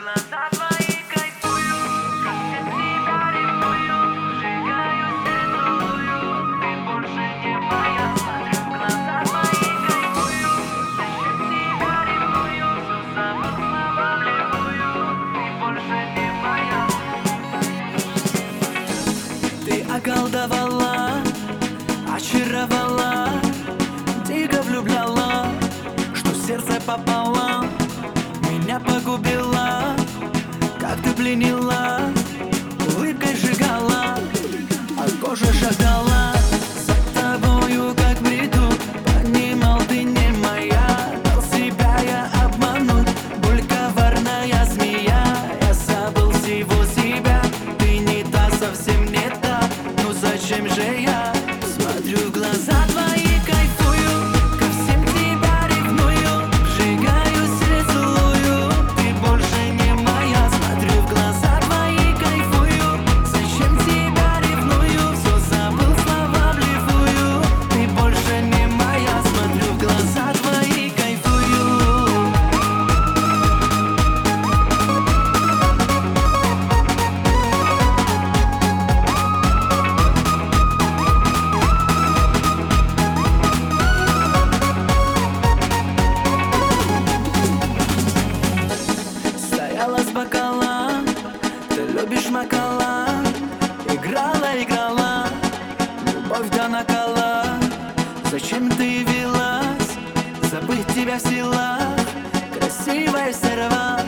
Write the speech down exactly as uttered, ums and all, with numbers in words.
глаза твои кайфую, ко всем тебя ревную, сжигаюсь и целую. Ты больше не моя, смотрю в глаза твои кайфую, зачем тебя ревную, все забыл, слова вливую. Ты больше не моя. Ты околдовала, очаровала, дико влюбляла, что сердце пополам меня погубила. Как ты пленила, улыбкой сжигала, а кожа шагала за тобою, как в бреду. Понимал, ты не моя, дал себя я обмануть. Боль коварная змея, я забыл всего себя. Ты не та, совсем не та, ну зачем же я смотрю в глаза твои, кайфую, ко всем тебя ревную, сжигаюсь и целую. Ты больше не моя, смотрю в глаза твои, кайфую, зачем тебя ревную, все забыл, слова вливую. Ты больше не моя, смотрю в глаза твои, кайфую. Стояла с бокала, ты любишь макала, играла, играла, любовь до накала. Зачем ты явилась, забыть тебя в силах, красивая стерва.